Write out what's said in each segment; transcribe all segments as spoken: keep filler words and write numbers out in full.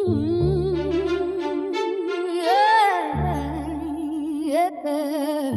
yeah, yeah.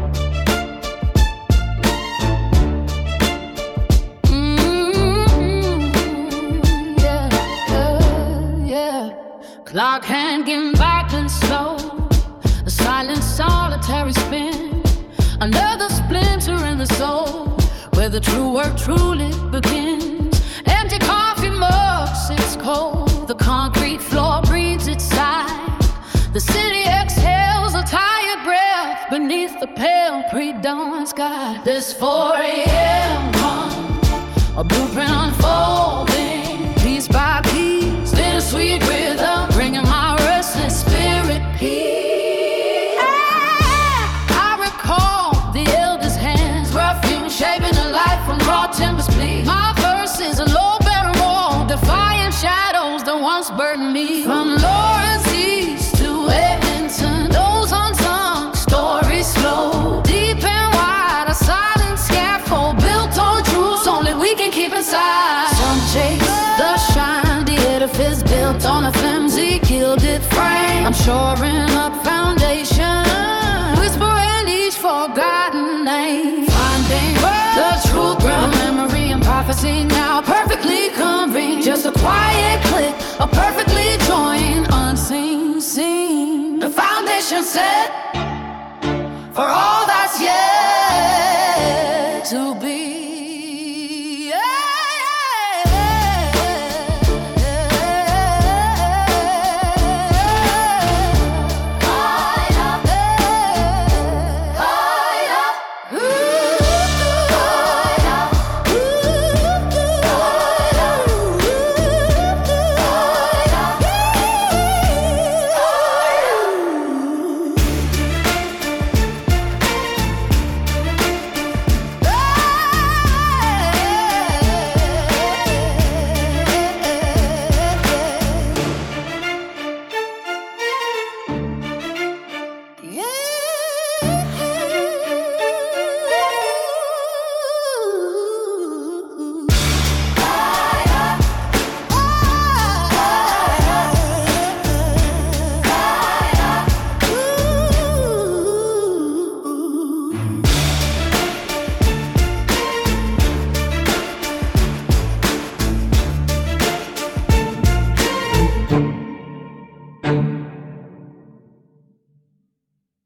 Clock hand getting back and slow. A silent solitary spin. Another splinter in the soul, where the true work truly begins. Empty coffee mugs, it's cold. The concrete floor breathes its sigh. The city exhales a tired breath beneath the pale pre-dawn sky. This four a.m. hum, a blueprint unfolding, piece by piece, bittersweet rhythm, bringing my restless spirit peace. I recall the elders' hands, roughing, shaping a life from raw timbers bleed. My verse is a low better roll, defying shadows that once burdened me. From Lawrence East to Edmonton, those unsung stories flow deep and wide. A silent scaffold built on truths only we can keep inside. Some chase the shine, the edifice built on a flimsy gilded frame. I'm shoring up foundation, whispering each forgotten name, finding the truth ground, memory and prophecy now perfectly convened. Just a quiet click, a perfectly joined unseen scene. The foundation set for all that's yet.